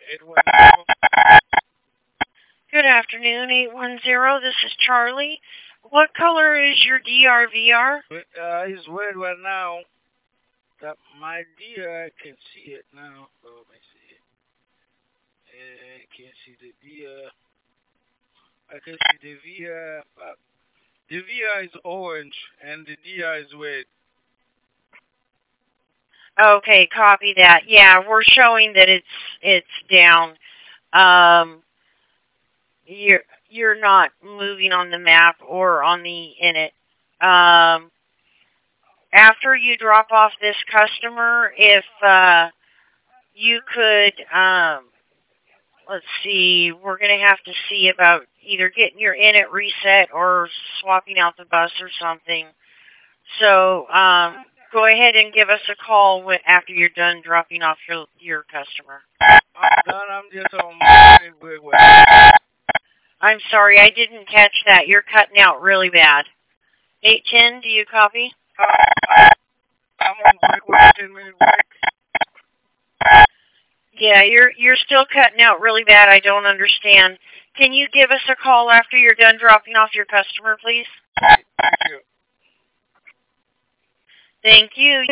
810. Good afternoon, 810. This is Charlie. What color is your DRVR? It's red right now. That my deer, I can see it now. Oh, let me see it. I can see the deer. I can see the VR. The VR is orange and the DR is red. Okay, copy that. Yeah, we're showing that it's down. Um, you're not moving on the map or on the in it. Um, After you drop off this customer, if you could, let's see, we're going to have to see about either getting your init reset or swapping out the bus or something. So go ahead and give us a call after you're done dropping off your customer. I'm done. I'm just on my way. I'm sorry, I didn't catch that. You're cutting out really bad. 810, do you copy? I'm on break, 10-minute break. Yeah, you're still cutting out really bad. I don't understand. Can you give us a call after you're done dropping off your customer, please? Thank you. Thank you.